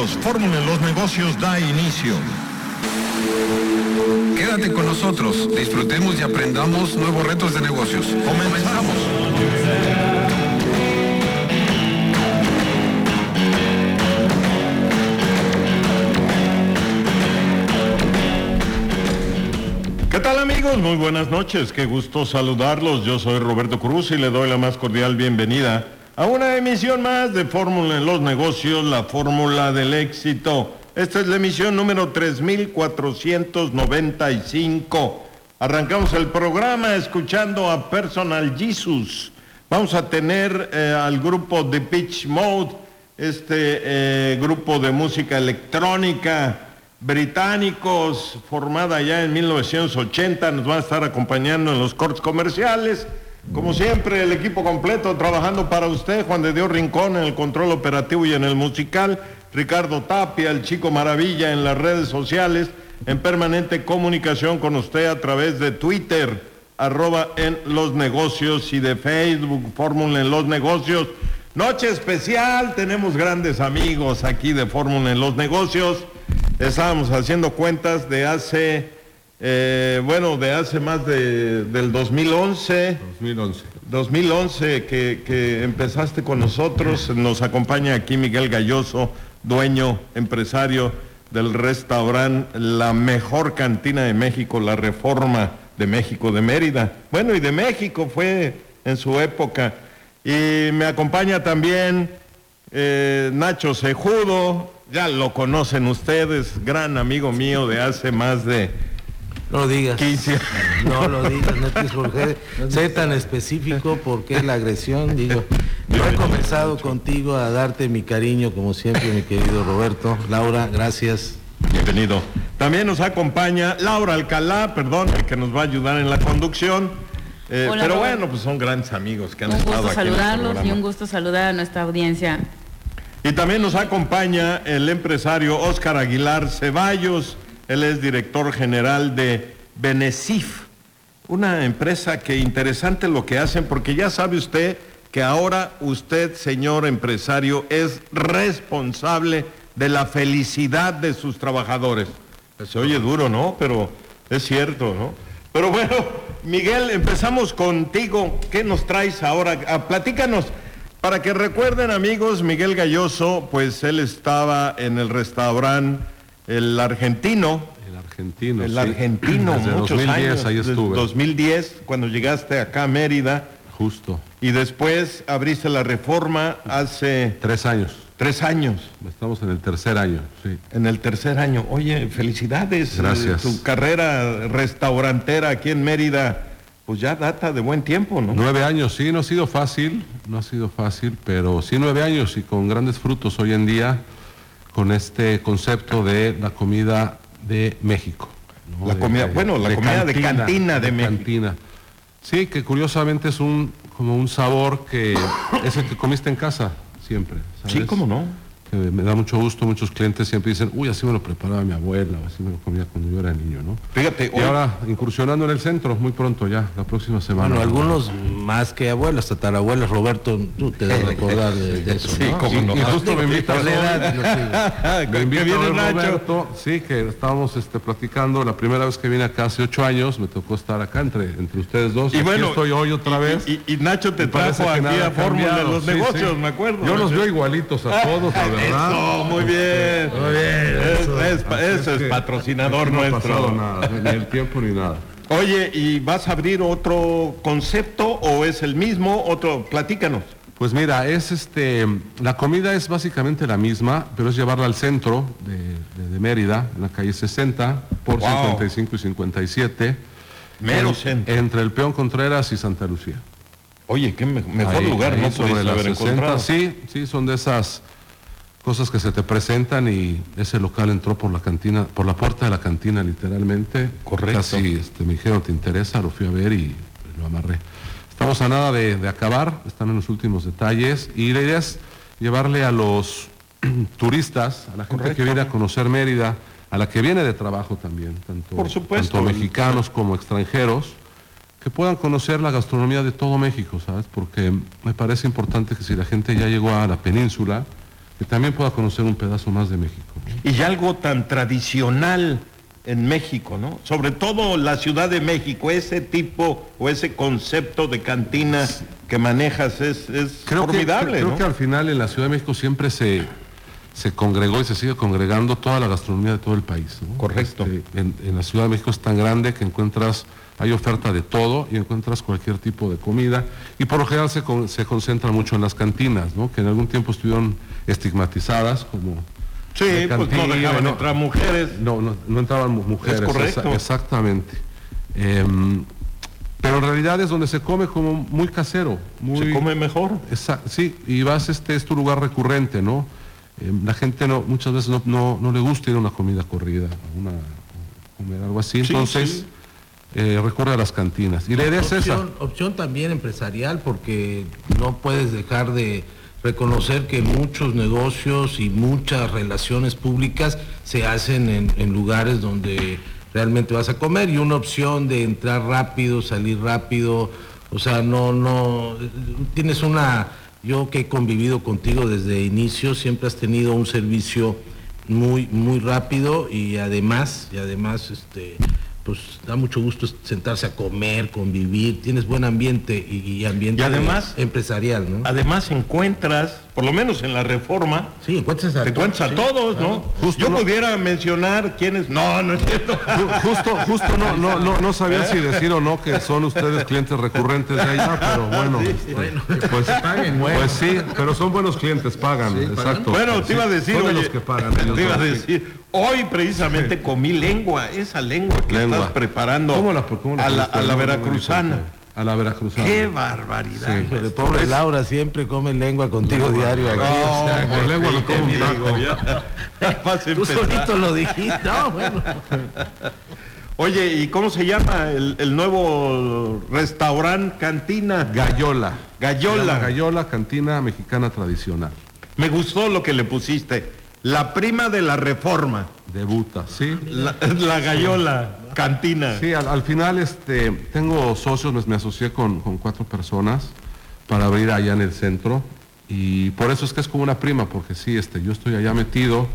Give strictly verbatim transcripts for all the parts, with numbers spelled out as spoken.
amigos, Fórmula en los Negocios da inicio. Quédate con nosotros, disfrutemos y aprendamos nuevos retos de negocios. Comenzamos. ¿Qué tal, amigos? Muy buenas noches, qué gusto saludarlos. Yo soy Roberto Cruz y le doy la más cordial bienvenida a una emisión más de Fórmula en los Negocios, la fórmula del éxito. Esta es la emisión número tres mil cuatrocientos noventa y cinco. Arrancamos el programa escuchando a Personal Jesus. Vamos a tener eh, al grupo Depeche Mode, este eh, grupo de música electrónica británicos, formada ya en mil novecientos ochenta, nos va a estar acompañando en los cortes comerciales. Como siempre, el equipo completo trabajando para usted, Juan de Dios Rincón en el control operativo y en el musical, Ricardo Tapia, el Chico Maravilla en las redes sociales, en permanente comunicación con usted a través de Twitter, arroba en los negocios, y de Facebook, Fórmula en los Negocios. Noche especial, tenemos grandes amigos aquí de Fórmula en los Negocios. Estábamos haciendo cuentas de hace, eh, bueno, de hace más de, del dos mil once. dos mil once. dos mil once que, que empezaste con nosotros. Nos acompaña aquí Miguel Galloso, dueño, empresario del restaurante La Mejor Cantina de México, La Reforma de México, de Mérida. Bueno, y de México fue en su época. Y me acompaña también eh, Nacho Cejudo. Ya lo conocen ustedes, gran amigo mío de hace más de no lo digas, quince años. No lo digas, no te surge, sé tan específico porque es la agresión, digo. Yo he comenzado contigo a darte mi cariño, como siempre, mi querido Roberto. Laura, gracias. Bienvenido. También nos acompaña Laura Alcalá, perdón, que nos va a ayudar en la conducción. Eh, Hola, pero Robert. bueno, pues son grandes amigos que han un estado gusto aquí en el saludarlos programa. y un gusto saludar a nuestra audiencia. Y también nos acompaña el empresario Óscar Aguilar Ceballos. Él es director general de Benecif, una empresa que interesante lo que hacen, porque ya sabe usted que ahora usted, señor empresario, es responsable de la felicidad de sus trabajadores. Se oye duro, ¿no? Pero es cierto, ¿no? Pero bueno, Miguel, empezamos contigo. ¿Qué nos traes ahora? Ah, platícanos. Para que recuerden, amigos, Miguel Galloso, pues él estaba en el restaurante El Argentino. El Argentino, El sí. Argentino, Desde muchos dos mil diez años. ahí estuve. Desde dos mil diez, cuando llegaste acá a Mérida. Justo. Y después abriste La Reforma hace Tres años. tres años. Estamos en el tercer año, sí. En el tercer año. Oye, felicidades. Gracias. Eh, tu carrera restaurantera aquí en Mérida, pues ya data de buen tiempo, ¿no? Nueve años, sí, no ha sido fácil, no ha sido fácil, pero sí nueve años y con grandes frutos hoy en día con este concepto de la comida de México, ¿no? La De- comida, de- bueno, la comida de cantina de México. cantina. Sí, que curiosamente es un como un sabor que es el que comiste en casa siempre, ¿sabes? Sí, cómo no. Que me da mucho gusto, muchos clientes siempre dicen, uy, así me lo preparaba mi abuela, o así me lo comía cuando yo era niño, ¿no? Fíjate, Y hoy- ahora incursionando en el centro, muy pronto ya, la próxima semana. Bueno, algunos más que abuelos, tatarabuelos, Roberto, tú te debes recordar de, de eso, Sí, ¿no? cómo no. Y justo me invita Por la edad, lo sé. Me invita Que viene Nacho. Roberto, sí, que estábamos este, platicando, la primera vez que vine acá hace ocho años, me tocó estar acá entre, entre ustedes dos, Y aquí bueno, estoy hoy otra vez. Y, y- y Nacho te Me parece trajo que aquí nada a ha Fórmula de cambiado, los sí, Negocios, sí. me acuerdo. Yo los veo igualitos a todos, la verdad. Eso, muy bien. Muy bien, Es, eso. es- Así ese es que patrocinador aquí no ha nuestro. pasado nada, ni el tiempo ni nada. Oye, ¿y vas a abrir otro concepto o es el mismo? Otro, platícanos. Pues mira, es este, la comida es básicamente la misma, pero es llevarla al centro de, de- de Mérida, en la calle sesenta, por Wow. cincuenta y cinco y cincuenta y siete, Mero en- centro. entre el Peón Contreras y Santa Lucía. Oye, qué me- mejor Ahí- lugar ahí no sobre pudiste las haber sesenta, encontrado. sí, sí, son de esas cosas que se te presentan y ese local entró por la cantina, por la puerta de la cantina literalmente. Correcto. Casi este, me dijeron, ¿te interesa? Lo fui a ver y lo amarré. Estamos a nada de, de acabar, están en los últimos detalles y la idea es llevarle a los turistas, a la gente Correcto. que viene a conocer Mérida, a la que viene de trabajo también, tanto, Por supuesto. tanto mexicanos como extranjeros, que puedan conocer la gastronomía de todo México, ¿sabes? Porque me parece importante que si la gente ya llegó a la península, que también pueda conocer un pedazo más de México, ¿no? Y algo tan tradicional en México, ¿no? Sobre todo la Ciudad de México, ese tipo o ese concepto de cantina que manejas es, es creo formidable, que, creo ¿no? que al final en la Ciudad de México siempre se, se congregó y se sigue congregando toda la gastronomía de todo el país, ¿no? Correcto. Este, en, en la Ciudad de México es tan grande que encuentras, hay oferta de todo y encuentras cualquier tipo de comida, y por lo general se, con, se concentra mucho en las cantinas, ¿no? Que en algún tiempo estuvieron estigmatizadas como... Sí, de pues no cantina, dejaban no, entrar mujeres. No, no, no entraban mu- mujeres. Es correcto. esa- exactamente. Em, pero en realidad es donde se come como muy casero. Muy, Se come mejor. Esa- sí, y vas, este es tu lugar recurrente, ¿no? Em, la gente no, muchas veces no, no, no le gusta ir a una comida corrida, a una, a comer algo así, Sí, entonces sí. eh, recurre a las cantinas. Y la idea es esa. Opción, opción también empresarial, porque no puedes dejar de reconocer que muchos negocios y muchas relaciones públicas se hacen en, en lugares donde realmente vas a comer, y una opción de entrar rápido, salir rápido, o sea, no, no, tienes una, yo que he convivido contigo desde inicio, siempre has tenido un servicio muy, muy rápido, y además, y además, este, pues da mucho gusto sentarse a comer, convivir, tienes buen ambiente y, y ambiente Y además- empresarial, ¿no? Además encuentras, por lo menos en la Reforma, Sí, encuentras a te todos, encuentras a sí, todos, claro. ¿no? Justo Yo no- pudiera mencionar quiénes... No, no es cierto. Ju- Justo, justo no, no, no, no sabía si decir o no que son ustedes clientes recurrentes de allá, pero bueno, este, pues, pues sí, pero son buenos clientes, pagan, exacto. Bueno, Sí, te iba a decir, son de oye, los que pagan. ellos te iba a son, sí. decir, hoy precisamente comí lengua, esa lengua que Lengua. estás preparando ¿Cómo la, cómo la a, la, comiste? a la No, no, no, veracruzana. A la veracruzana. ¡Qué barbaridad! Sí. Pero pobre Laura siempre come lengua contigo diario aquí. o sea, por lengua me como un ¿qué taco. digo? Ya- ya vas a tú empezar. solito lo dijiste, no, bueno. Oye, ¿y cómo se llama el, el nuevo restaurante cantina? Gallola. Gallola. Se llama Gallola, cantina mexicana tradicional. Me gustó lo que le pusiste. La prima de la Reforma. Debuta, ¿sí? La, la Gallola, cantina. Sí, al, al final este, tengo socios, me, me asocié con, con cuatro personas para abrir allá en el centro, y por eso es que es como una prima, porque sí, este, yo estoy allá metido,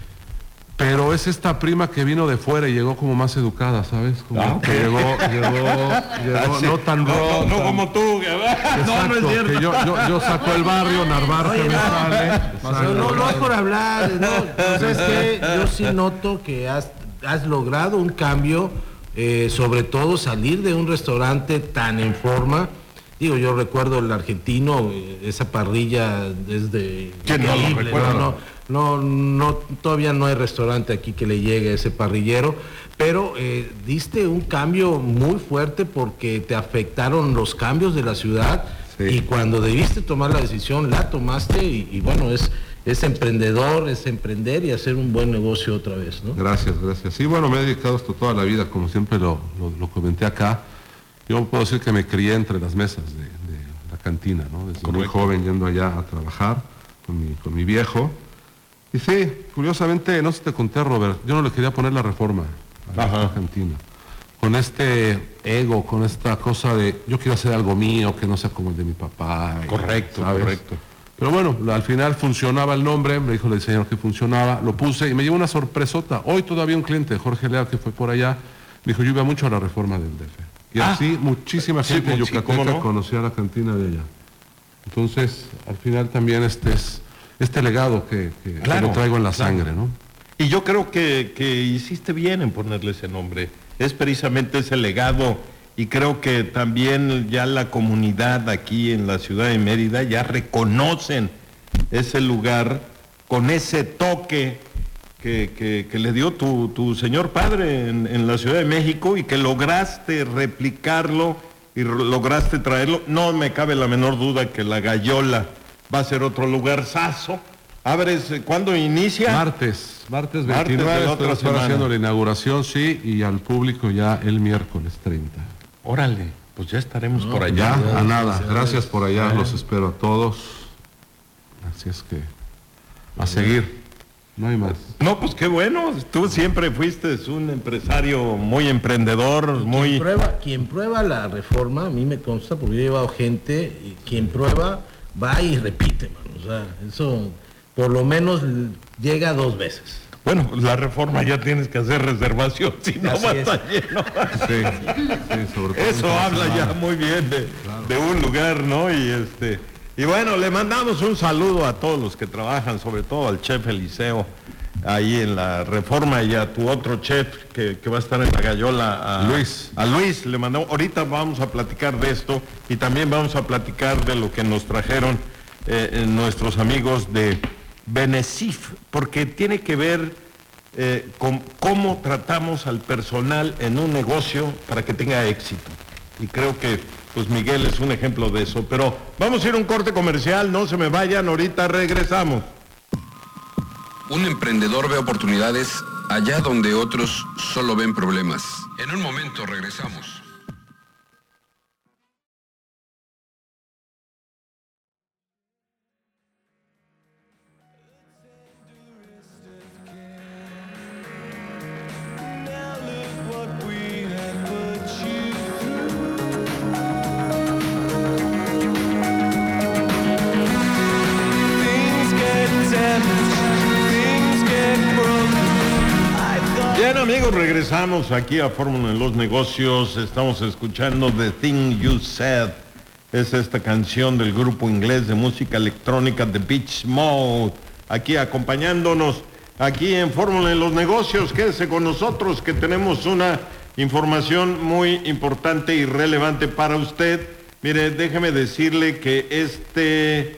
pero es esta prima que vino de fuera y llegó como más educada, ¿sabes? Como Ah, que llegó, llegó, llegó Ah, sí. no tan No, no, no rota. como tú. ¿verdad? No, no es Exacto, cierto. que yo, yo, yo saco el barrio, Narvar que me sale. No, no, no es por hablar, no, no, ¿sabes qué? Yo sí noto que has, has logrado un cambio, eh, sobre todo salir de un restaurante tan en forma. Digo, yo recuerdo el argentino, eh, esa parrilla es de ¿Quién no lo increíble, recuerda? no, no, no, todavía no hay restaurante aquí que le llegue a ese parrillero, pero eh, diste un cambio muy fuerte porque te afectaron los cambios de la ciudad. Sí. Y cuando debiste tomar la decisión, la tomaste, y, y bueno, es, es emprendedor, es emprender y hacer un buen negocio otra vez, ¿no? Gracias, gracias. Sí, bueno, me he dedicado esto toda la vida, como siempre lo, lo, lo comenté acá. Yo puedo decir que me crié entre las mesas de, de la cantina, ¿no? Desde muy Correcto. joven yendo allá a trabajar con mi, con mi viejo. Y sí, curiosamente, no sé si te conté, Robert, yo no le quería poner la Reforma a Ajá. la cantina. Con este ego, con esta cosa de yo quiero hacer algo mío, que no sea como el de mi papá. y, Correcto, ¿sabes? correcto. Pero bueno, al final funcionaba el nombre, me dijo el diseñador que funcionaba, lo puse y me llevó una sorpresota. Hoy todavía un cliente, Jorge Leal, que fue por allá, me dijo, yo iba mucho a la Reforma del D F. Y Ah. así muchísima Sí, gente pues, sí, yucateca ¿cómo no? conocía la cantina de allá. Entonces, al final también este es este legado que, que- que Claro, lo traigo en la claro. sangre, ¿no? Y yo creo que, que hiciste bien en ponerle ese nombre. Es precisamente ese legado, y creo que también ya la comunidad aquí en la ciudad de Mérida ya reconocen ese lugar con ese toque que, que- que le dio tu, tu señor padre en, en la Ciudad de México, y que lograste replicarlo y r- lograste traerlo. No me cabe la menor duda que la Gallola va a ser otro lugarzazo. Abres, eh, ¿cuándo inicia? Martes, martes Martes de veintinueve, la estoy otra semana. haciendo la inauguración, sí, y al público ya el miércoles treinta. Órale, pues ya estaremos por allá. Ya, a nada, gracias por allá, los espero a todos. Así es que, a seguir, no hay más. No, pues qué bueno, tú siempre fuiste un empresario muy emprendedor, Quien muy... prueba, quien prueba la Reforma, a mí me consta, porque yo he llevado gente, y quien prueba va y repite, mano. O sea, eso, por lo menos llega dos veces. Bueno, la Reforma ya tienes que hacer reservación, si no Así va a es. estar lleno. Sí, sí, sobre todo Eso en habla ya semana. muy bien de, Claro. de un lugar, ¿no? Y este y bueno, le mandamos un saludo a todos los que trabajan, sobre todo al chef Eliseo, ahí en la Reforma, y a tu otro chef que, que va a estar en la Gallola, a Luis. A Luis, le mandamos, ahorita vamos a platicar de esto y también vamos a platicar de lo que nos trajeron eh, nuestros amigos de Benecif, porque tiene que ver eh, con cómo tratamos al personal en un negocio para que tenga éxito. Y creo que pues Miguel es un ejemplo de eso. Pero vamos a ir a un corte comercial, no se me vayan, ahorita regresamos. Un emprendedor ve oportunidades allá donde otros solo ven problemas. En un momento regresamos. Bien, amigos, regresamos aquí a Fórmula en los Negocios. Estamos escuchando The Thing You Said. Es esta canción del grupo inglés de música electrónica The Beach Mode. Aquí acompañándonos, aquí en Fórmula en los Negocios. Quédese con nosotros que tenemos una información muy importante y relevante para usted. Mire, déjeme decirle que este...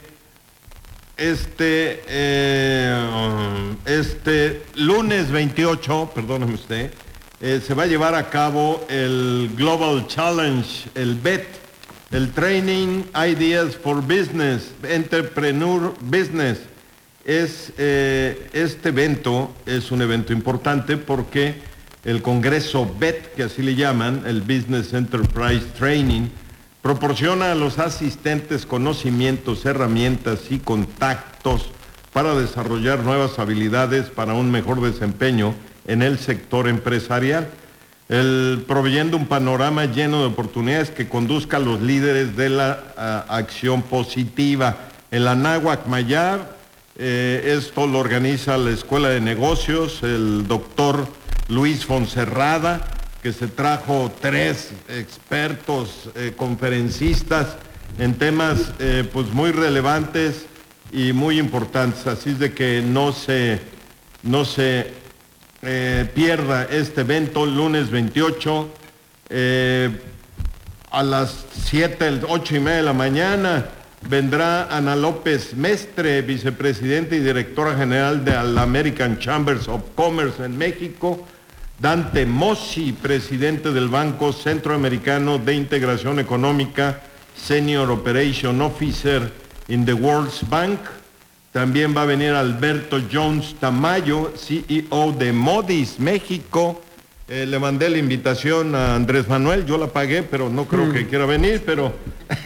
Este, eh, este lunes veintiocho, perdóneme usted, eh, se va a llevar a cabo el Global Challenge, el B E T, el Training Ideas for Business, Entrepreneur Business. Es, eh, este evento es un evento importante porque el Congreso B E T, que así le llaman, el Business Enterprise Training, proporciona a los asistentes conocimientos, herramientas y contactos para desarrollar nuevas habilidades para un mejor desempeño en el sector empresarial, el, proveyendo un panorama lleno de oportunidades que conduzca a los líderes de la a, acción positiva. En la Anáhuac Mayab, eh, esto lo organiza la Escuela de Negocios, el doctor Luis Fonserrada, que se trajo tres expertos, eh, conferencistas en temas eh, pues muy relevantes y muy importantes, así es de que no se, no se eh, pierda este evento, lunes veintiocho, eh, a las siete, ocho y media de la mañana, vendrá Ana López Mestre, vicepresidenta y directora general de la American Chambers of Commerce en México, Dante Mossi, presidente del Banco Centroamericano de Integración Económica, Senior Operation Officer in the World Bank. También va a venir Alberto Jones Tamayo, C E O de Modis México. Eh, le mandé la invitación a Andrés Manuel, yo la pagué, pero no creo mm. que quiera venir, pero...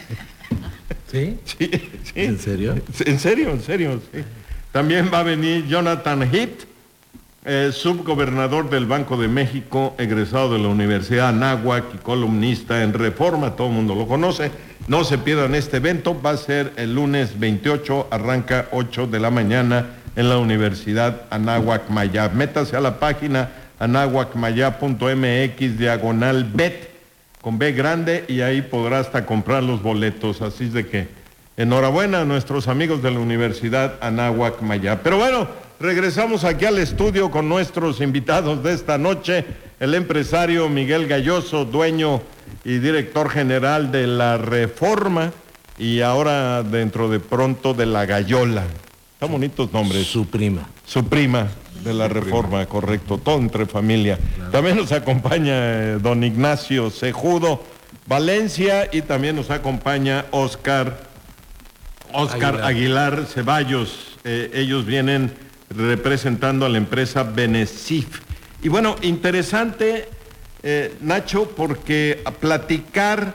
¿Sí? sí, sí. ¿En serio? En serio, en serio, sí. También va a venir Jonathan Heath, Eh, subgobernador del Banco de México, egresado de la Universidad Anáhuac y columnista en Reforma, todo el mundo lo conoce. No se pierdan este evento, va a ser el lunes veintiocho, arranca ocho de la mañana en la Universidad Anáhuac Mayab. Métase a la página anáhuacmayab punto m x diagonal B E T con B grande y ahí podrá hasta comprar los boletos, así es de que enhorabuena a nuestros amigos de la Universidad Anáhuac Mayab. Pero bueno, regresamos aquí al estudio con nuestros invitados de esta noche, el empresario Miguel Galloso, dueño y director general de la Reforma y ahora dentro de pronto de la Gallola. Están bonitos nombres. Su prima. Su prima de la Reforma, correcto, todo entre familia. Claro. También nos acompaña eh, don Ignacio Cejudo Valencia y también nos acompaña Oscar, Oscar Aguilar, Aguilar Ceballos. Eh, ellos vienen representando a la empresa Benecif. Y bueno, interesante, eh, Nacho, porque a platicar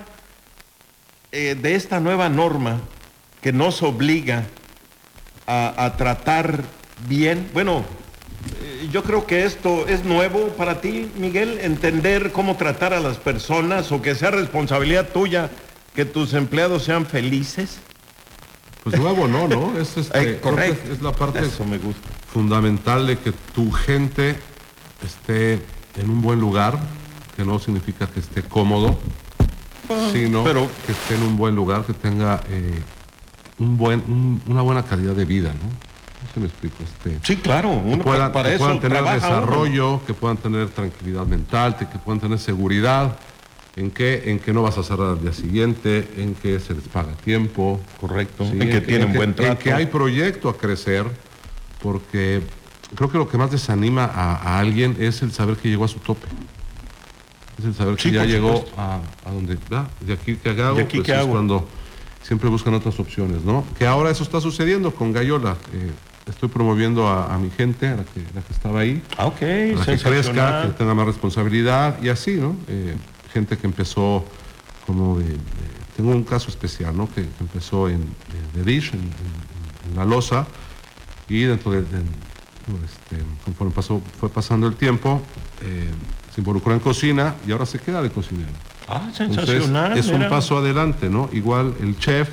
eh, de esta nueva norma que nos obliga a, a tratar bien, bueno, eh, yo creo que esto es nuevo para ti, Miguel, entender cómo tratar a las personas o que sea responsabilidad tuya que tus empleados sean felices. Pues nuevo no, ¿no? Es, este, Eh, correcto. Es, es la parte Eso me gusta. fundamental de que tu gente esté en un buen lugar, que no significa que esté cómodo, sino pero- que esté en un buen lugar, que tenga eh, un buen, un- una buena calidad de vida, ¿no? No se me explico. Este, Sí, claro. Uno que puedan, para que eso puedan tener trabaja uno. desarrollo, que puedan tener tranquilidad mental, que puedan tener seguridad, en que, en que no vas a cerrar al día siguiente, en que se les paga tiempo. Correcto. Sí, en que tienen buen trato. En que hay proyecto a crecer, porque creo que lo que más desanima a, a alguien es el saber que llegó a su tope. Es el saber que Sí, ya por llegó supuesto. a, a donde, ¿verdad? De aquí que hago, ¿De aquí pues qué es hago? cuando siempre buscan otras opciones, ¿no? Que ahora eso está sucediendo con Gayola. Eh, estoy promoviendo a, a mi gente, a la que, la que estaba ahí, Ah, ok, para que crezca, sensacional. que tenga más responsabilidad y así, ¿no? Eh, gente que empezó como de, de- tengo un caso especial, ¿no? Que, que empezó en de, de Dish, en, en- en la loza, y dentro de, de- este, conforme pasó, fue pasando el tiempo, eh, se involucró en cocina y ahora se queda de cocinero. Ah, Entonces, sensacional. es un mira. paso adelante, ¿no? Igual el chef,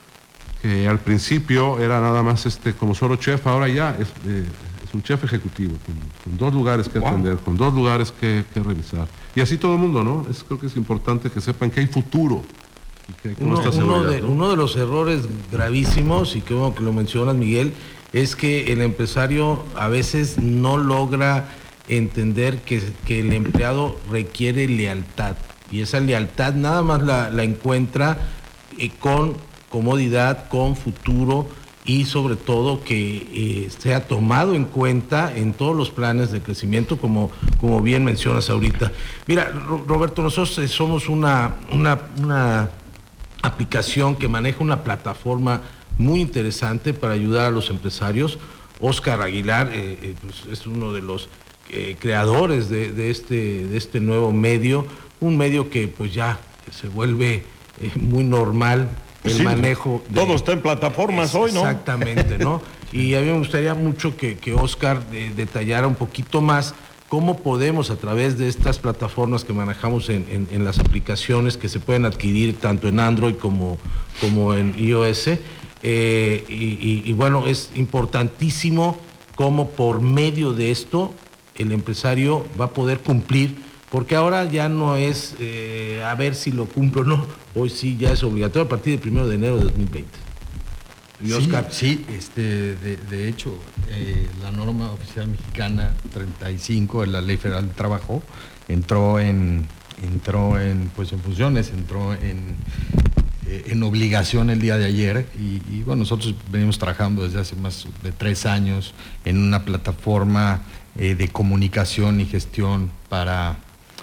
que al principio era nada más este como solo chef, ahora ya es, eh, es un chef ejecutivo, con, con dos lugares que Wow. atender, con dos lugares que, que revisar. Y así todo el mundo, ¿no? Es, creo que es importante que sepan que hay futuro y que hay con Uno, nuestra uno seguridad, de, ¿no? uno de los errores gravísimos, y que bueno que lo mencionas, Miguel, es que el empresario a veces no logra entender que, que el empleado requiere lealtad. Y esa lealtad nada más la, la encuentra eh, con comodidad, con futuro y sobre todo que eh, sea tomado en cuenta en todos los planes de crecimiento, como, como bien mencionas ahorita. Mira, Ro- Roberto, nosotros eh, somos una, una, una aplicación que maneja una plataforma muy interesante para ayudar a los empresarios. Oscar Aguilar eh, eh, pues es uno de los eh, creadores de, de, este, de este nuevo medio, un medio que pues ya se vuelve eh, muy normal el Sí, manejo. de- Todo está en plataformas hoy, ¿no? Exactamente, ¿no? Y a mí me gustaría mucho que, que Oscar eh, detallara un poquito más cómo podemos a través de estas plataformas que manejamos en, en- en las aplicaciones que se pueden adquirir tanto en Android como, como en iOS. eh, y, y- y bueno, es importantísimo cómo por medio de esto el empresario va a poder cumplir, porque ahora ya no es eh, a ver si lo cumplo o no, hoy sí ya es obligatorio a partir del primero de enero de dos mil veinte. Y Sí, Oscar. sí, este, de, de hecho, eh, la norma oficial mexicana treinta y cinco de la Ley Federal del Trabajo entró en, entró en, pues, en funciones, entró en, eh, en obligación el día de ayer y, y, bueno, nosotros venimos trabajando desde hace más de tres años en una plataforma eh, de comunicación y gestión para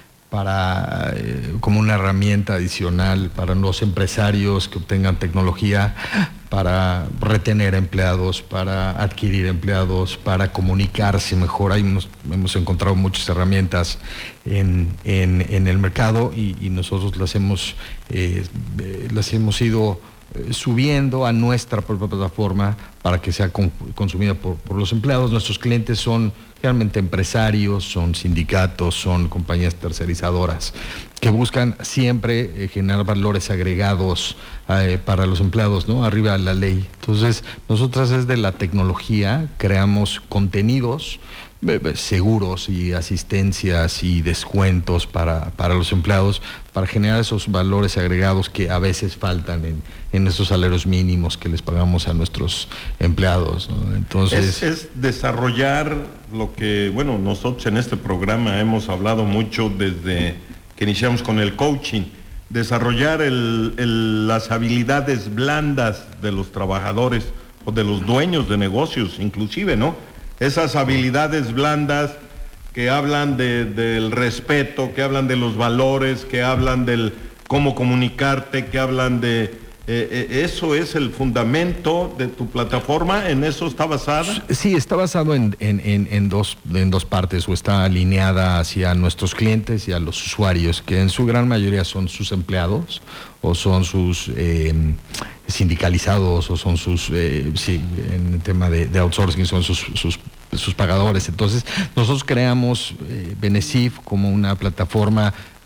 para eh, como una herramienta adicional para los empresarios que obtengan tecnología para retener empleados, para adquirir empleados, para comunicarse mejor. Ahí nos, hemos encontrado muchas herramientas en, en, en el mercado y, y nosotros las hemos, eh, eh, las hemos ido eh, subiendo a nuestra propia plataforma para que sea con, consumida por, por los empleados. Nuestros clientes son realmente empresarios, son sindicatos, son compañías tercerizadoras que buscan siempre eh, generar valores agregados eh, para los empleados, ¿no? Arriba de la ley. Entonces, nosotros desde la tecnología creamos contenidos eh, seguros y asistencias y descuentos para, para los empleados, para generar esos valores agregados que a veces faltan en, en esos salarios mínimos que les pagamos a nuestros empleados, ¿no? Entonces, Es, es desarrollar lo que, bueno, nosotros en este programa hemos hablado mucho desde que iniciamos con el coaching, desarrollar el, el, las habilidades blandas de los trabajadores o de los dueños de negocios, inclusive, ¿no? Esas habilidades blandas que hablan de, del respeto, que hablan de los valores, que hablan del cómo comunicarte, que hablan de... Eh, eh, ¿eso es el fundamento de tu plataforma? ¿En eso está basada? sí, está basado en, en, en, en, dos, en dos partes, o está alineada hacia nuestros clientes y a los usuarios, que en su gran mayoría son sus empleados, o son sus eh, sindicalizados, o son sus, eh, sí, en el tema de, de outsourcing, son sus, sus, sus pagadores. Entonces, nosotros creamos eh, Benecif como una plataforma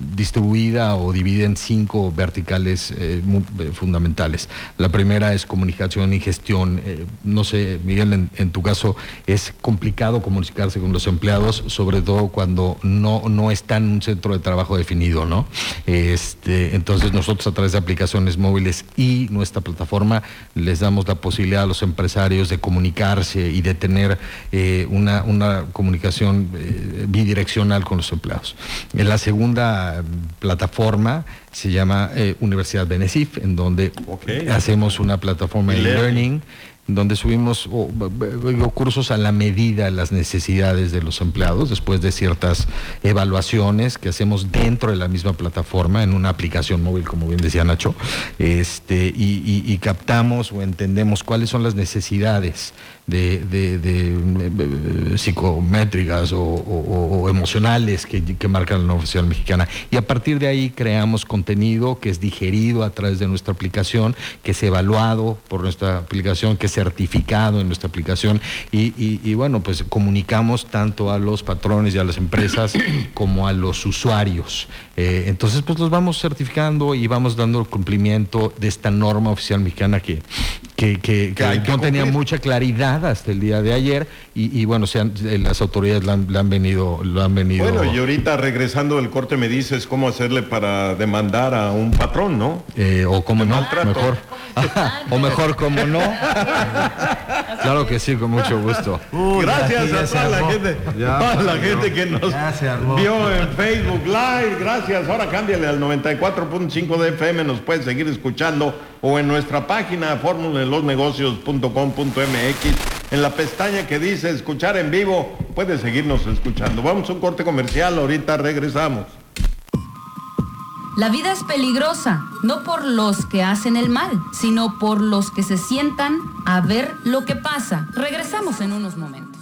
distribuida o dividida en cinco verticales eh, muy, eh, fundamentales. La primera es comunicación y gestión. Eh, no sé, Miguel, en, en tu caso es complicado comunicarse con los empleados, sobre todo cuando no, no está en un centro de trabajo definido, ¿no? Este, entonces nosotros a través de aplicaciones móviles y nuestra plataforma les damos la posibilidad a los empresarios de comunicarse y de tener eh, una, una comunicación eh, bidireccional con los empleados. En la segunda plataforma se llama eh, Universidad Benecif, en donde okay. hacemos una plataforma de learning, donde subimos oh, cursos a la medida de las necesidades de los empleados, después de ciertas evaluaciones que hacemos dentro de la misma plataforma, en una aplicación móvil, como bien decía Nacho, este, y, y, y captamos o entendemos cuáles son las necesidades de, de, de, de psicométricas o, o, o emocionales que, que marcan la norma oficial mexicana. Y a partir de ahí creamos contenido que es digerido a través de nuestra aplicación, que es evaluado por nuestra aplicación, que es certificado en nuestra aplicación y, y, y bueno, pues comunicamos tanto a los patrones y a las empresas como a los usuarios. Eh, entonces, pues los vamos certificando y vamos dando cumplimiento de esta norma oficial mexicana que, que, que, que, que no tenía mucha claridad hasta el día de ayer y, y bueno, sean, las autoridades la han, la han venido, lo han venido. Bueno, y ahorita regresando del corte me dices cómo hacerle para demandar a un patrón, ¿no? Eh, o cómo no, mejor. O mejor, cómo no. Claro que sí, con mucho gusto. Uy, gracias a toda la gente, ya, toda la gente que nos vio en Facebook Live. Gracias. Ahora cámbiale al noventa y cuatro punto cinco de F M. Nos puedes seguir escuchando o en nuestra página fórmula de los negocios punto com punto m x. En la pestaña que dice escuchar en vivo, puedes seguirnos escuchando. Vamos a un corte comercial. Ahorita regresamos. La vida es peligrosa, no por los que hacen el mal, sino por los que se sientan a ver lo que pasa. Regresamos en unos momentos.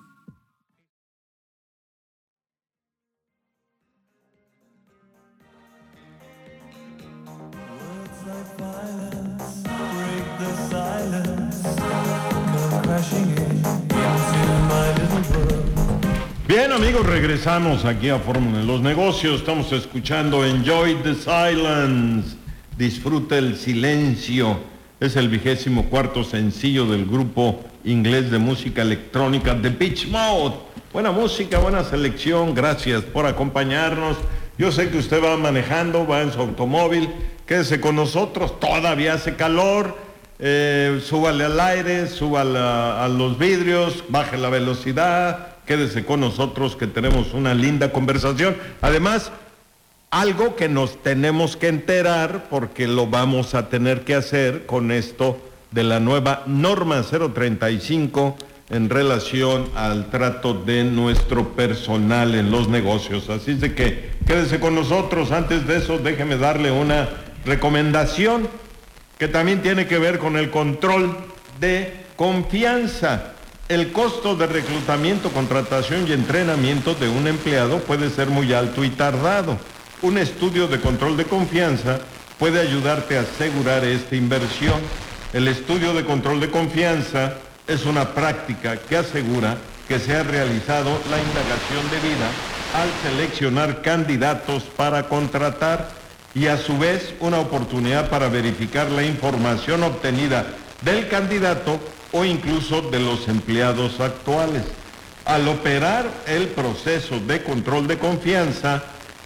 Bien, amigos, regresamos aquí a Fórmula de los Negocios. Estamos escuchando Enjoy the Silence. Disfruta el silencio. Es el vigésimo cuarto sencillo del grupo inglés de música electrónica The Beach Mode. Buena música, buena selección. Gracias por acompañarnos. Yo sé que usted va manejando, va en su automóvil. Quédese con nosotros. Todavía hace calor. Eh, súbale al aire, súbale a, a los vidrios, baje la velocidad. Quédese con nosotros que tenemos una linda conversación. Además, algo que nos tenemos que enterar porque lo vamos a tener que hacer con esto de la nueva norma cero treinta y cinco en relación al trato de nuestro personal en los negocios. Así es de que quédese con nosotros. Antes de eso, déjeme darle una recomendación que también tiene que ver con el control de confianza. El costo de reclutamiento, contratación y entrenamiento de un empleado puede ser muy alto y tardado. Un estudio de control de confianza puede ayudarte a asegurar esta inversión. El estudio de control de confianza es una práctica que asegura que se ha realizado la indagación debida al seleccionar candidatos para contratar y a su vez una oportunidad para verificar la información obtenida del candidato o incluso de los empleados actuales. Al operar el proceso de control de confianza,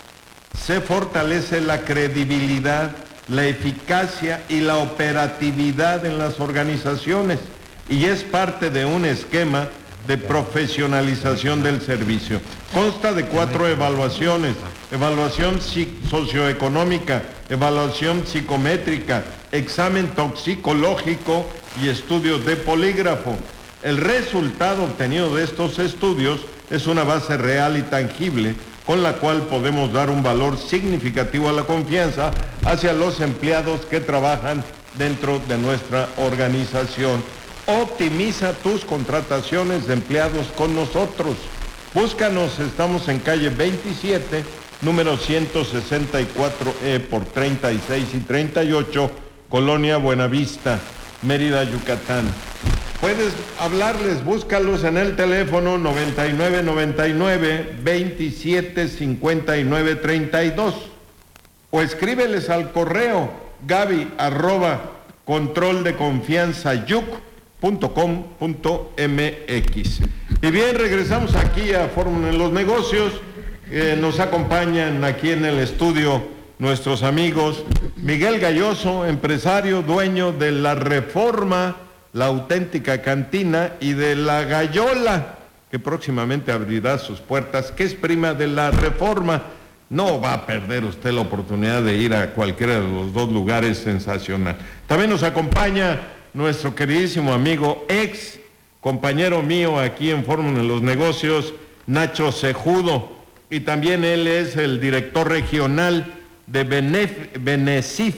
se fortalece la credibilidad, la eficacia y la operatividad en las organizaciones y es parte de un esquema de profesionalización del servicio. Consta de cuatro evaluaciones: evaluación socioeconómica, evaluación psicométrica, examen toxicológico y estudios de polígrafo. El resultado obtenido de estos estudios es una base real y tangible con la cual podemos dar un valor significativo a la confianza hacia los empleados que trabajan dentro de nuestra organización. Optimiza tus contrataciones de empleados con nosotros. Búscanos, estamos en calle veintisiete, número ciento sesenta y cuatro E por treinta y seis y treinta y ocho, Colonia Buenavista, Mérida, Yucatán. puedes hablarles, búscalos en el teléfono noventa y nueve noventa y nueve veintisiete cincuenta y nueve treinta y dos o escríbeles al correo gaby arroba control de confianza yuc punto com punto mx. Y bien, regresamos aquí a Fórmula en los Negocios. Eh, nos acompañan aquí en el estudio nuestros amigos Miguel Galloso, empresario, dueño de La Reforma, La Auténtica Cantina, y de La Gallola, que próximamente abrirá sus puertas, que es prima de La Reforma. No va a perder usted la oportunidad de ir a cualquiera de los dos lugares, sensacional. También nos acompaña nuestro queridísimo amigo, ex compañero mío aquí en Fórmula en los Negocios, Nacho Cejudo, y también él es el director regional de Benef, Benecif,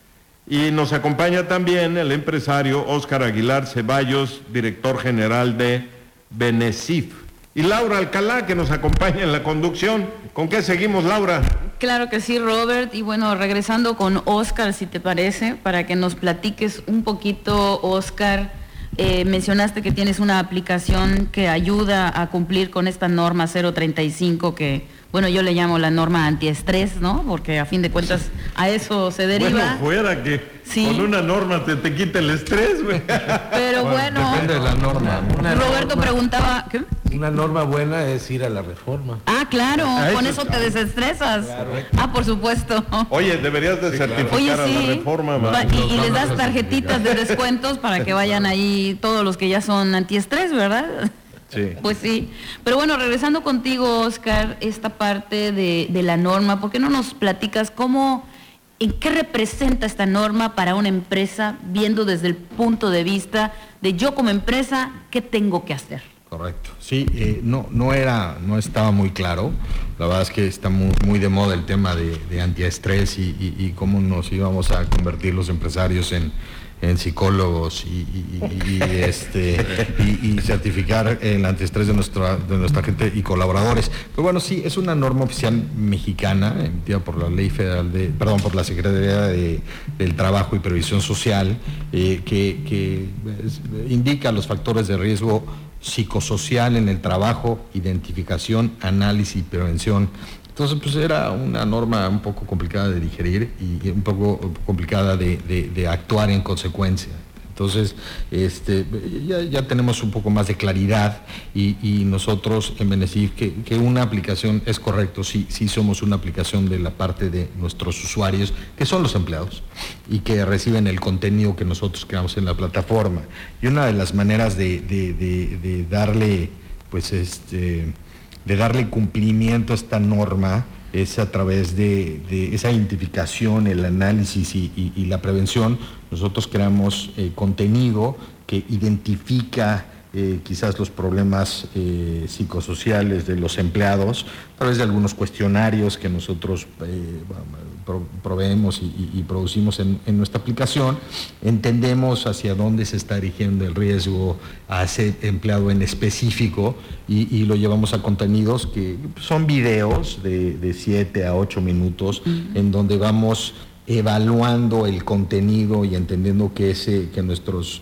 y nos acompaña también el empresario Óscar Aguilar Ceballos, director general de Benecif, y Laura Alcalá, que nos acompaña en la conducción. ¿Con qué seguimos, Laura? Claro que sí, Robert, y bueno, regresando con Óscar, si te parece, para que nos platiques un poquito, Óscar. Eh, mencionaste que tienes una aplicación que ayuda a cumplir con esta norma cero treinta y cinco, que, bueno, yo le llamo la norma antiestrés, ¿no? Porque a fin de cuentas a eso se deriva. Bueno, fuera que sí, con una norma te, te quita el estrés, güey. Pero bueno, depende de la norma. Una Roberto norma, preguntaba, ¿qué? Una norma buena es ir a la Reforma. Ah, claro, Ah, con eso eso te desestresas. Claro. Ah, por supuesto. Oye, deberías de certificar Oye, a La sí, Reforma, Va- man. y, y les das tarjetitas de descuentos para que vayan ahí todos los que ya son antiestrés, ¿verdad? Sí. Pues sí. Pero bueno, regresando contigo, Óscar, esta parte de, de la norma, ¿por qué no nos platicas cómo, en qué representa esta norma para una empresa, viendo desde el punto de vista de yo como empresa, qué tengo que hacer? Correcto. Sí, eh, no, no era, no estaba muy claro. La verdad es que está muy, muy de moda el tema de, de antiestrés y, y, y cómo nos íbamos a convertir los empresarios en, en psicólogos y, y, y, y, este, y, y certificar el antiestrés de nuestra, de nuestra gente y colaboradores. Pero bueno, sí, es una norma oficial mexicana emitida por la Ley Federal de, perdón, por la Secretaría de, del Trabajo y Previsión Social, eh, que, que es, indica los factores de riesgo psicosocial en el trabajo, identificación, análisis y prevención. Entonces, pues era una norma un poco complicada de digerir y un poco complicada de, de, de actuar en consecuencia. Entonces, este, ya, ya tenemos un poco más de claridad y, y nosotros en Benecif, que, que una aplicación es correcto, sí, sí somos una aplicación de la parte de nuestros usuarios, que son los empleados, y que reciben el contenido que nosotros creamos en la plataforma. Y una de las maneras de, de, de, de darle, pues, este, de darle cumplimiento a esta norma es a través de, de esa identificación, el análisis y, y, y la prevención. Nosotros creamos eh, contenido que identifica eh, quizás los problemas eh, psicosociales de los empleados a través de algunos cuestionarios que nosotros eh, pro, proveemos y, y, y producimos en, en nuestra aplicación. Entendemos hacia dónde se está dirigiendo el riesgo a ese empleado en específico y, y lo llevamos a contenidos que son videos de, de siete a ocho minutos, uh-huh, en donde vamos evaluando el contenido y entendiendo que, ese, que nuestros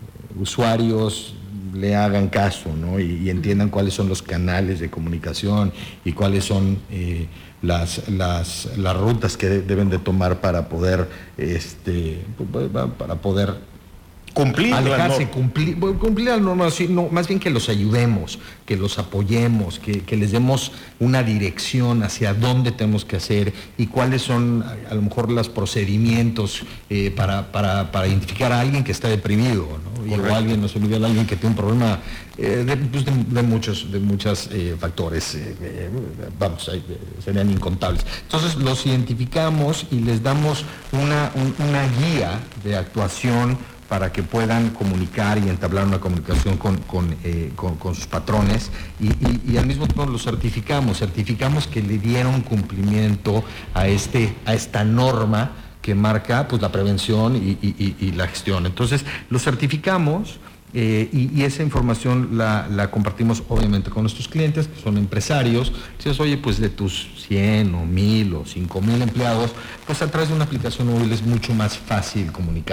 usuarios le hagan caso, ¿no? y, y entiendan cuáles son los canales de comunicación y cuáles son eh, las, las, las rutas que de, deben de tomar para poder, este, para poder cumplir alejarse, cumplir, cumplir la norma, no, más bien que los ayudemos, que los apoyemos, que, que les demos una dirección hacia dónde tenemos que hacer y cuáles son a, a lo mejor los procedimientos eh, para, para, para identificar a alguien que está deprimido, ¿no? Y o alguien, no se olvide, a alguien que tiene un problema eh, de, pues de, de muchos de muchos eh, factores, eh, eh, vamos, eh, serían incontables. Entonces los identificamos y les damos una, un, una guía de actuación para que puedan comunicar y entablar una comunicación con, con, eh, con, con sus patrones y, y, y al mismo tiempo los certificamos, certificamos que le dieron cumplimiento a, este, a esta norma que marca pues, la prevención y, y, y la gestión. Entonces, los certificamos eh, y, y esa información la, la compartimos obviamente con nuestros clientes, que son empresarios. Dices, oye, pues de tus cien o mil o cinco mil empleados, pues a través de una aplicación móvil es mucho más fácil comunicarnos.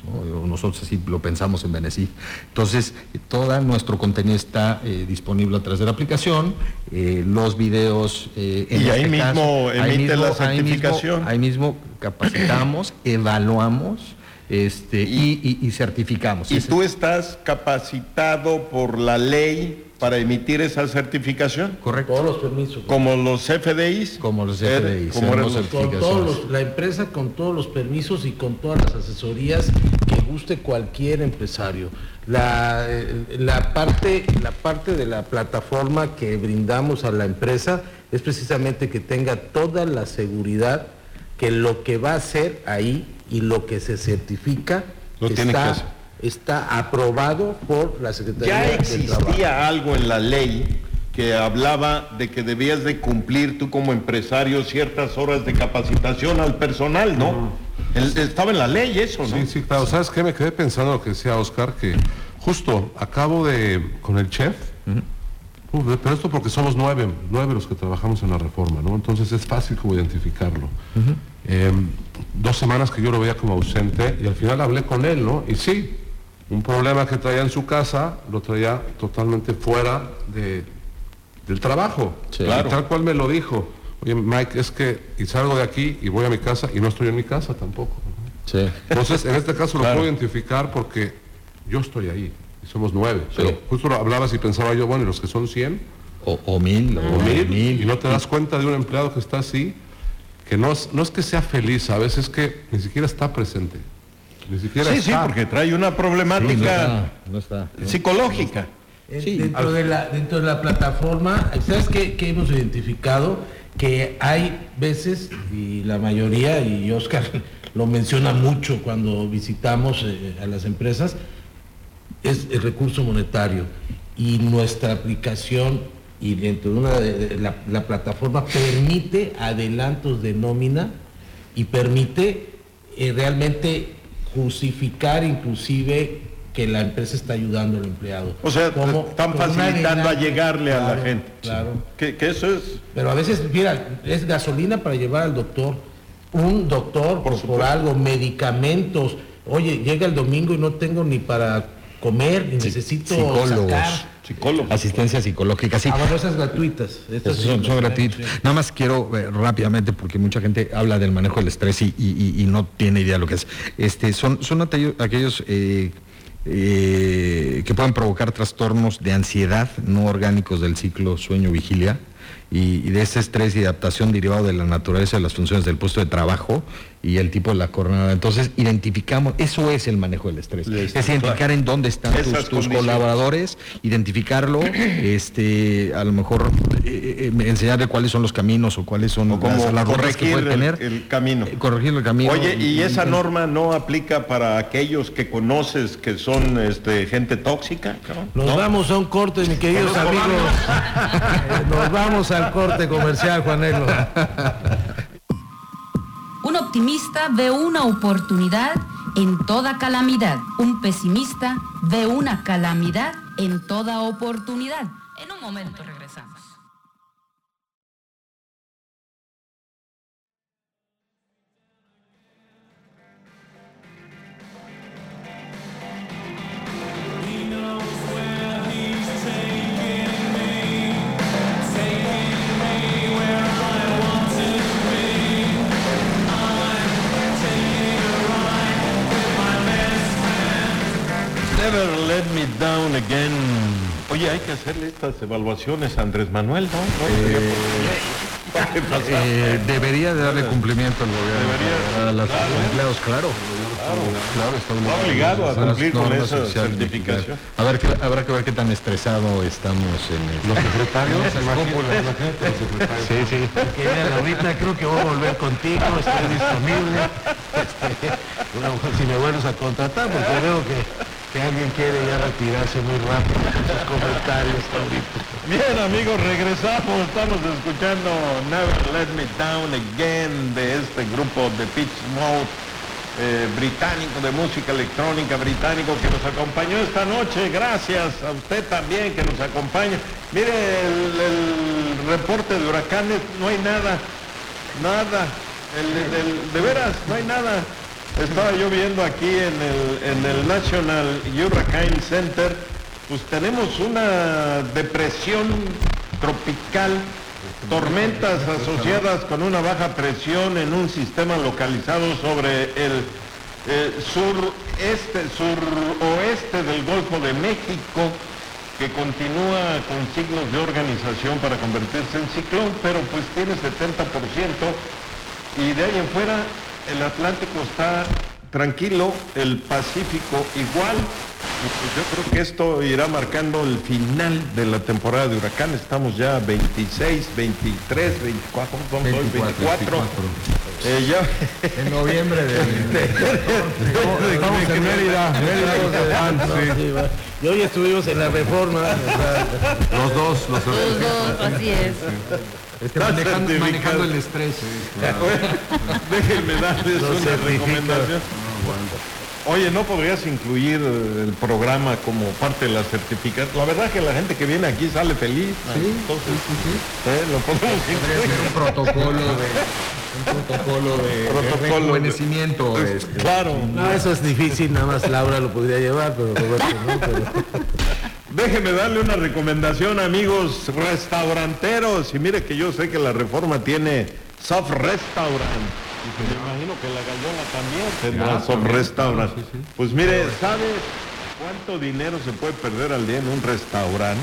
¿no? Nosotros así lo pensamos en Benecif. Entonces, todo nuestro contenido está eh, disponible a través de la aplicación, eh, los videos... Eh, en y este ahí mismo caso, emite ahí mismo, la certificación. Ahí mismo, ahí mismo capacitamos, evaluamos este, y, y, y certificamos. ¿Y Ese, tú estás capacitado por la ley para emitir esa certificación? Correcto. Todos los permisos. ¿Como los F D Is? Como los F D Is. Como eran los- Con todos los- la empresa con todos los permisos y con todas las asesorías que guste cualquier empresario. La, eh, la, parte, la parte de la plataforma que brindamos a la empresa es precisamente que tenga toda la seguridad que lo que va a hacer ahí y lo que se certifica Lo tiene que hacer. está aprobado por la Secretaría Ya del Trabajo. existía algo en la ley que hablaba de que debías de cumplir tú como empresario ciertas horas de capacitación al personal, ¿no? El- estaba en la ley eso, ¿no? Sí, sí, claro. ¿Sabes qué? Me quedé pensando lo que decía Oscar, que justo acabo de, con el chef, uh, pero esto porque somos nueve, nueve los que trabajamos en la reforma, ¿no? Entonces es fácil como identificarlo. Eh, dos semanas que yo lo veía como ausente y al final hablé con él, ¿no? Y sí, un problema que traía en su casa, lo traía totalmente fuera de, del trabajo. Sí. Y Claro. tal cual me lo dijo. Oye, Mike, es que y salgo de aquí y voy a mi casa y no estoy en mi casa tampoco. ¿no? Sí. Entonces, en este caso lo Claro. puedo identificar porque yo estoy ahí y somos nueve. Sí. Pero justo lo hablabas y pensaba yo, bueno, y los que son cien O, o mil, o, o mil, mil. y no te das cuenta de un empleado que está así, que no es, no es que sea feliz, a veces es que ni siquiera está presente. Ni siquiera Sí, sí, está. porque trae una Sí, problemática no está, no está, ¿no? psicológica. En- Sí, dentro, de la, dentro de la plataforma, ¿sabes qué, qué hemos identificado? Que hay veces, y la mayoría, y Oscar lo menciona mucho cuando visitamos eh, a las empresas, es el recurso monetario. Y nuestra aplicación, y dentro de una de, de la, la plataforma, permite adelantos de nómina y permite eh, realmente justificar inclusive que la empresa está ayudando al empleado. O sea, Como- están con un facilitando a adelanto. llegarle llegarle a la gente. Claro. Que, que eso es... Pero a veces, mira, es gasolina para llevar al doctor. Un doctor, por, por algo, medicamentos. Oye, llega el domingo y no tengo ni para comer, ni necesito Psicólogos. sacar. Psicólogo. Asistencia psicológica, sí. Ah, bueno, esas gratuitas. Estas Esas son, sí, son sí, gratuitos. sí. Nada más quiero eh, rápidamente, porque mucha gente habla del manejo del estrés y, y- y- y no tiene idea de lo que es. Este, son son aquellos, aquellos eh, eh, que pueden provocar trastornos de ansiedad no orgánicos del ciclo sueño-vigilia y, y de ese estrés y adaptación derivado de la naturaleza de las funciones del puesto de trabajo y el tipo de la jornada. Entonces, identificamos, eso es el manejo del estrés. El estrés, Es identificar claro. en dónde están tus, Esas tus condiciones. colaboradores, identificarlo, este, a lo mejor eh, eh, enseñarle cuáles son los caminos o cuáles son O como las, las rutas que corregir puede el, tener. el camino. Eh, corregir el camino. Oye, ¿y esa y- norma no aplica para aquellos que conoces que son este, gente tóxica? cabrón? Nos ¿No? vamos a un corte, mis queridos amigos. Eh, Nos vamos al corte comercial, Juanelo. Un optimista ve una oportunidad en toda calamidad. Un pesimista ve una calamidad en toda oportunidad. En un momento regresamos. Never let me down again. Oye, hay que hacerle estas evaluaciones a Andrés Manuel, ¿no? ¿No? ¿Qué pasa? Eh, debería de darle cumplimiento al gobierno Debería, a los claro. empleados, claro. Claro, está Está obligado a Las cumplir con normas esa oficiales certificación. mexicanas. A ver, qué- habrá que ver qué tan estresado estamos en el... Los secretarios, imagínate, imagínate los secretarios. Sí, sí. Que mira, ahorita creo que voy a volver contigo, estoy disponible. Este, bueno, si me vuelves a contratar, porque veo que, que alguien quiere ya retirarse muy rápido con sus comentarios ahorita. Bien, amigos, regresamos. Estamos escuchando Never Let Me Down Again de este grupo de Pitch Mode eh, británico, de música electrónica británico que nos acompañó esta noche. Gracias a usted también que nos acompaña. Mire, el, el reporte de huracanes, no hay nada, nada. El, el- de veras, no hay nada. Estaba yo viendo aquí en el, en el National Hurricane Center, pues tenemos una depresión tropical, tormentas asociadas con una baja presión en un sistema localizado sobre el eh, sureste, suroeste del Golfo de México, que continúa con signos de organización para convertirse en ciclón, pero pues tiene setenta por ciento, y de ahí en fuera el Atlántico está tranquilo, el Pacífico igual, y pues yo creo que esto irá marcando el final de la temporada de huracanes. Estamos ya veintiséis, veintitrés, veinticuatro, vamos hoy, veinticuatro. Eh, ya. En noviembre de... Estamos en Mérida, Mérida, Yucatán, sí. Y hoy estuvimos en la Reforma. Los dos, los Los dos, así es. Este, manejando, manejando el estrés. Déjenme darles Los una certifica. recomendación. Oye, ¿no podrías incluir el programa como parte de la certificación? La verdad que la gente que viene aquí sale feliz. Sí, Entonces, sí, sí, sí. eh, lo podemos Podría ser incluir. un protocolo de un protocolo de, Protocolo de de- rejuvenecimiento. este. Claro. No, eso es difícil, nada más Laura lo podría llevar, pero Roberto no. Pero... Déjeme darle una recomendación, amigos restauranteros. Y mire que yo sé que la Reforma tiene soft restaurant. Y me imagino que la Gallola también tendrá Ya, soft también, restaurant. claro, sí, sí. Pues mire, ¿sabe cuánto dinero se puede perder al día en un restaurante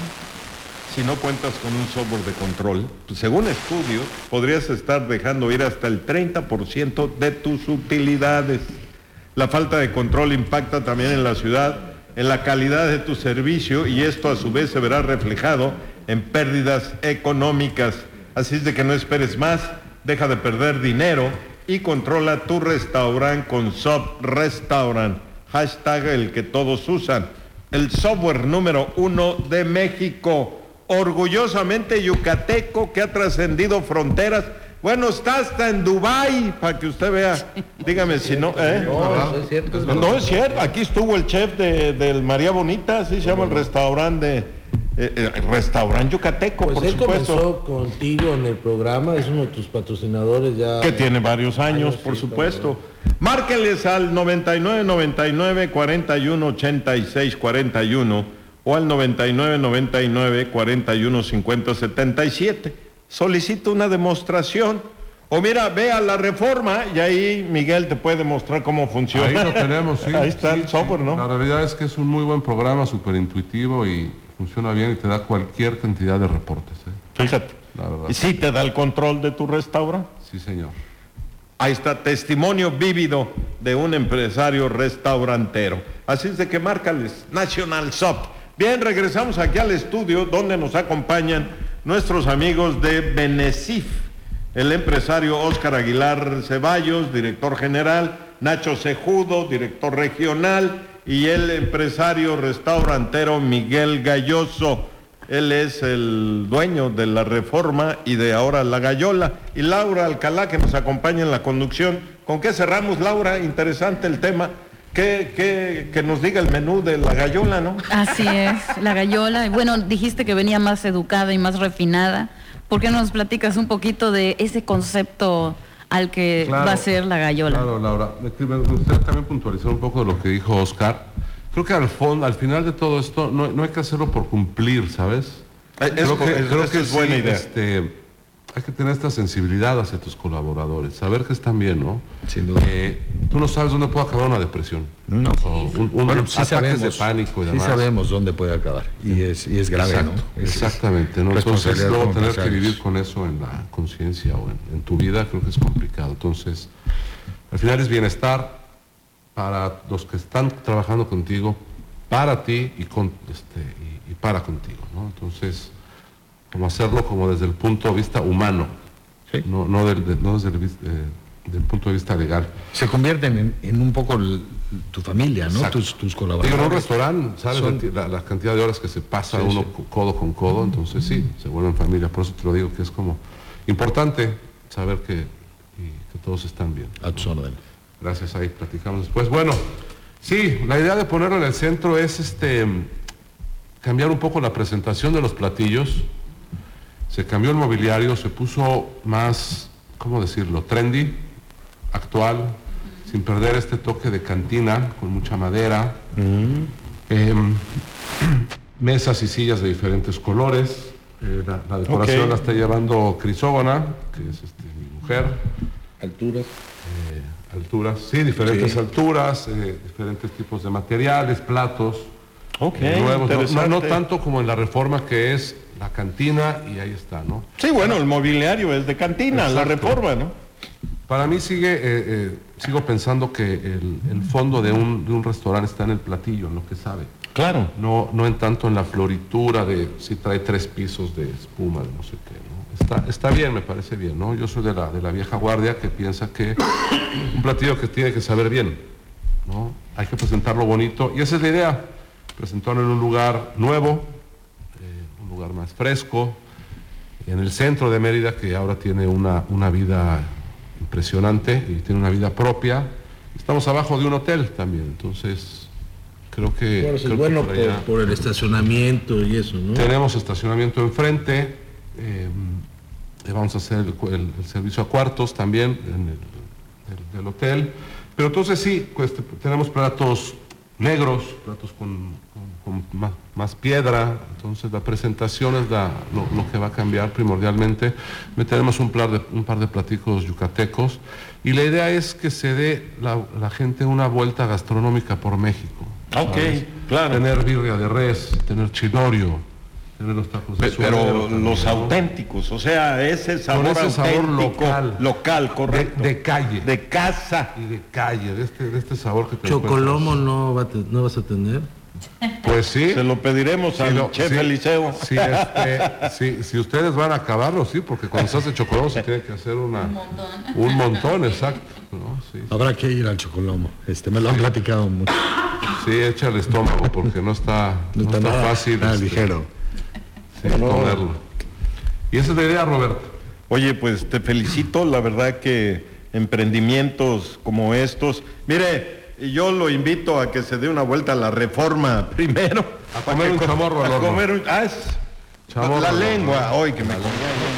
si no cuentas con un software de control? Pues según estudios, podrías estar dejando ir hasta el treinta por ciento de tus utilidades. La falta de control impacta también en la ciudad, en la calidad de tu servicio, y esto a su vez se verá reflejado en pérdidas económicas. Así es de que no esperes más, deja de perder dinero y controla tu restaurante con Soft Restaurant. Hashtag el que todos usan. El software número uno de México. Orgullosamente yucateco, que ha trascendido fronteras. Bueno, está hasta en Dubái, para que usted vea. Dígame si no, ¿eh? No, eso es cierto. es verdad. No es cierto, aquí estuvo el chef de, del María Bonita, así se llama el restaurante, de, eh, eh, restaurante yucateco, Pues por él supuesto, comenzó contigo en el programa, es uno de tus patrocinadores ya. que tiene varios años, Años, por sí, supuesto. Márquenles al noventa y nueve noventa y nueve cuarenta y uno ochenta y seis cuarenta y uno o al noventa y nueve noventa y nueve cuarenta y uno cincuenta setenta y siete. Solicita una demostración. O mira, ve a la Reforma y ahí Miguel te puede mostrar cómo funciona. Ahí lo tenemos, sí. Ahí está sí, el software, sí. ¿no? La realidad es que es un muy buen programa, súper intuitivo y funciona bien y te da cualquier cantidad de reportes. ¿eh? Fíjate. La verdad. ¿Y sí te da el control de tu restaurante? Sí, señor. Ahí está, testimonio vívido de un empresario restaurantero. Así es de que márcales, National Shop. Bien, regresamos aquí al estudio donde nos acompañan nuestros amigos de Benecif, el empresario Óscar Aguilar Ceballos, director general, Nacho Cejudo, director regional, y el empresario restaurantero Miguel Galloso. Él es el dueño de la Reforma y de ahora La Gallola. Y Laura Alcalá, que nos acompaña en la conducción. ¿Con qué cerramos, Laura? Interesante el tema. Que, que, que nos diga el menú de La Gallola, ¿no? Así es, la Gallola. Y bueno, dijiste que venía más educada y más refinada. ¿Por qué no nos platicas un poquito de ese concepto al que Claro, va a ser La Gallola? Claro, Laura. Me me gustaría también puntualizar un poco de lo que dijo Óscar. Creo que al fondo, al final de todo esto, no, no hay que hacerlo por cumplir, ¿sabes? Es- creo que, es- creo esa que es buena sí, idea. este, hay que tener esta sensibilidad hacia tus colaboradores, saber que están bien, ¿no? Sin duda. Eh, tú no sabes dónde puede acabar una depresión. No. O un, un Bueno, sí ataques sabemos, de pánico y sí demás. sabemos dónde puede acabar y es, y es grave, Exacto, ¿no? Es- exactamente, ¿no? Entonces responsabilidad luego como tener que empresarios. vivir con eso en la conciencia o en, en tu vida creo que es complicado. Entonces, al final es bienestar para los que están trabajando contigo, para ti y, con, este, y, y para contigo, ¿no? Entonces, como hacerlo como desde el punto de vista humano, Sí. no, no, del, de- no desde el, vis- eh, del punto de vista legal. Se convierten en, en un poco el- tu familia, ¿no? Exacto. Tus, tus Digo, en un colaboradores. restaurante, ¿sabes? Son- La, la cantidad de horas que se pasa Sí, uno sí. co- codo con codo, entonces sí, se vuelven familia. Por eso te lo digo que es como importante saber que, y que todos están bien. A tus órdenes. Gracias, ahí platicamos después. Bueno, sí, la idea de ponerlo en el centro es este cambiar un poco la presentación de los platillos. Se cambió el mobiliario, se puso más, ¿cómo decirlo? Trendy, actual, sin perder este toque de cantina, con mucha madera, Mm. eh, mesas y sillas de diferentes colores. Eh, la, la decoración Ok. la está llevando Crisógona, que es este, mi mujer. Alturas. Eh, alturas, sí, diferentes Sí. alturas, eh, diferentes tipos de materiales, platos. Ok, eh, nuevos, no, no, interesante. no tanto como en la Reforma, que es la cantina y ahí está, ¿no? Sí, bueno, el mobiliario es de cantina, la Exacto. Reforma, ¿no? Para mí sigue, eh, eh, sigo pensando que el, el fondo de un, de un restaurante está en el platillo, en lo que sabe. Claro. No, no en tanto en la floritura de si trae tres pisos de espuma, de no sé qué, ¿no? Está, está bien, me parece bien, ¿no? Yo soy de la, de la vieja guardia que piensa que un platillo que tiene que saber bien, ¿no? Hay que presentarlo bonito y esa es la idea, presentarlo en un lugar nuevo, eh, un lugar más fresco, en el centro de Mérida, que ahora tiene una, una vida impresionante y tiene una vida propia. Estamos abajo de un hotel también, entonces creo que... Bueno, eso creo es que bueno por por, allá- por el estacionamiento y eso, ¿no? tenemos estacionamiento enfrente, eh, eh, vamos a hacer el, cu- el- el servicio a cuartos también en el, del, del hotel. Pero entonces sí, pues, te- tenemos platos negros, platos con, con- con más, más piedra, entonces la presentación es la- lo, lo que va a cambiar primordialmente. Meteremos un par de, un par de platicos yucatecos y la idea es que se dé la, la gente una vuelta gastronómica por México. Ok, ¿sabes? claro. Tener birria de res, tener chilorio, tener los tacos de Pe- Pero suadero también, los ¿no? auténticos, o sea, ese sabor, ese sabor auténtico, local. local, correcto. De- de calle. De casa. Y de calle, de este, de este sabor que te Chocolomo no, va a te- no vas a tener. encuentras. Pues sí. Se lo pediremos Sí, al lo- chef sí, Eliseo. sí, este, sí, si ustedes van a acabarlo, sí, porque cuando se hace chocolomo se tiene que hacer una, Un montón. un montón, exacto. ¿no? Sí, Habrá que ir al Chocolomo. Este, me lo han platicado mucho. sí, echa el estómago porque no está, no está nada- fácil nada este, ligero. sí, comerlo. Y esa es la idea, Roberto. Oye, pues te felicito, la verdad que emprendimientos como estos. Mire, yo lo invito a que se dé una vuelta a la Reforma primero. A comer un que co- chamorro al a horno. comer un- ah, es Chamorro la al horno. lengua, hoy que me La comí.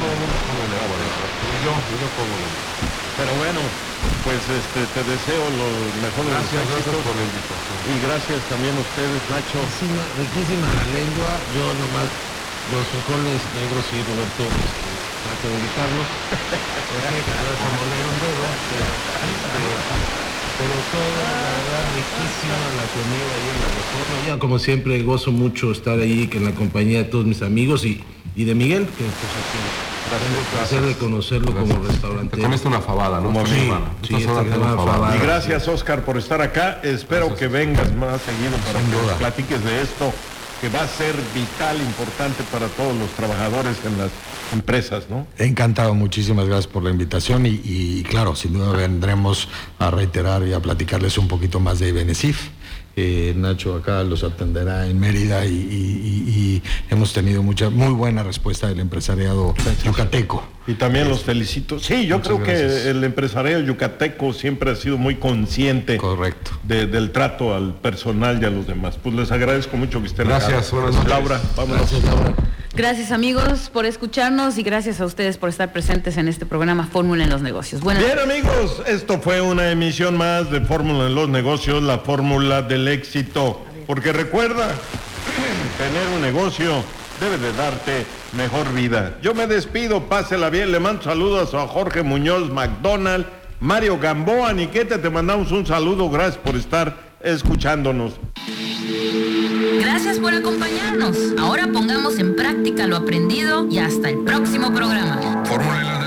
Yo, yo como lengua. Pero bueno, pues este, te deseo los mejores Gracias, gracias éxitos. por la invitación. Y gracias también a ustedes, Nacho. Riquísima, riquísima la lengua. Yo nomás los frijoles negros sí, Roberto, este, trato de evitarlos. Porque te vas a moler un dedo. Pero, este, pero todo, la verdad, riquísima la comida ahí en la Reforma. Ya, como siempre, gozo mucho estar ahí en la compañía de todos mis amigos y, y de Miguel, que pues aquí tengo el placer de conocerlo como Te restaurante. comiste una fabada, ¿no? Como Esta sí, semana. sí, Esta semana esta tengo semana fabada. fabada. Y gracias, Oscar, por estar acá. Espero que vengas más seguido para Sin que nos duda. platiques de esto, que va a ser vital, importante para todos los trabajadores en las empresas, ¿no? Encantado, muchísimas gracias por la invitación y, y, claro, sin duda vendremos a reiterar y a platicarles un poquito más de Benecif. Eh, Nacho acá los atenderá en Mérida y, y- y- y hemos tenido mucha, muy buena respuesta del empresariado yucateco. Y también los felicito. Sí, yo Muchas creo gracias. que el empresariado yucateco siempre ha sido muy consciente Correcto. de- del trato al personal y a los demás. Pues les agradezco mucho que estén acá. Gracias, buenas noches. Laura, vámonos. Gracias amigos por escucharnos y gracias a ustedes por estar presentes en este programa Fórmula en los Negocios. Buenas Bien amigos, esto fue una emisión más de Fórmula en los Negocios, la fórmula del éxito. Porque recuerda, tener un negocio debe de darte mejor vida. Yo me despido, pásela bien, le mando saludos a Jorge Muñoz McDonald, Mario Gamboa, Niquete, te mandamos un saludo, gracias por estar escuchándonos. Gracias por acompañarnos. Ahora pongamos en práctica lo aprendido y hasta el próximo programa. Fórmula en los